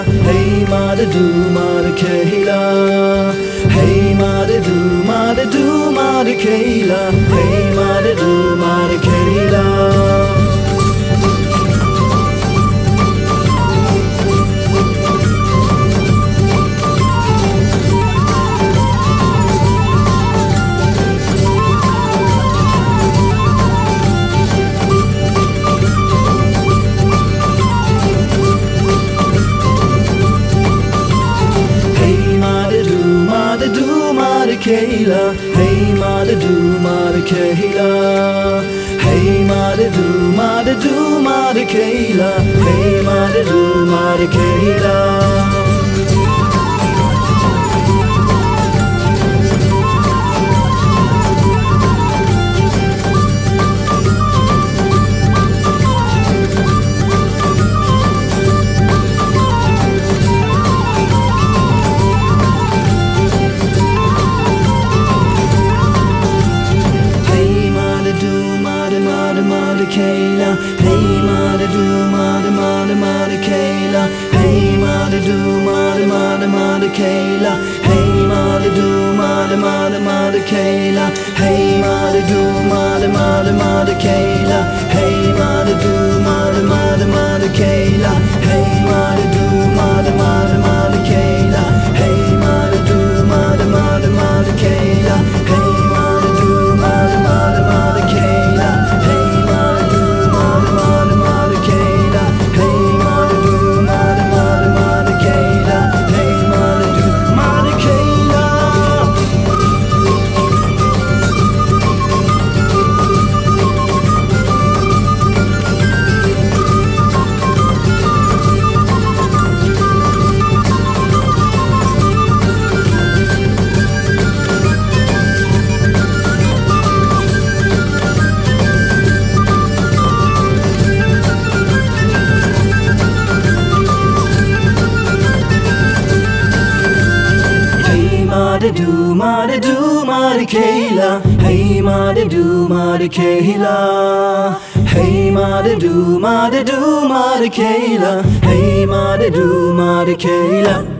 Hey mother do mother Kayla. Hey mother do mother Kayla. Hey mother do mother Kayla. Kayla, hey mother do mother Kayla. Hey mother do mother Kayla. Hey mother do mother Kayla. Kayla, hey mother do mother Kayla. Hey mother do mother Kayla. Hey mother do mother Kayla. Hey mother do mother Kayla. Hey mother do mother Kayla. Hey mother do mother Kayla. Hey mother do mother Kayla. Hey mother do mother Kayla. Mother do mother Kayla. Hey mother do mother Kayla. Hey mother do mother Kayla. Hey mother do mother Kayla.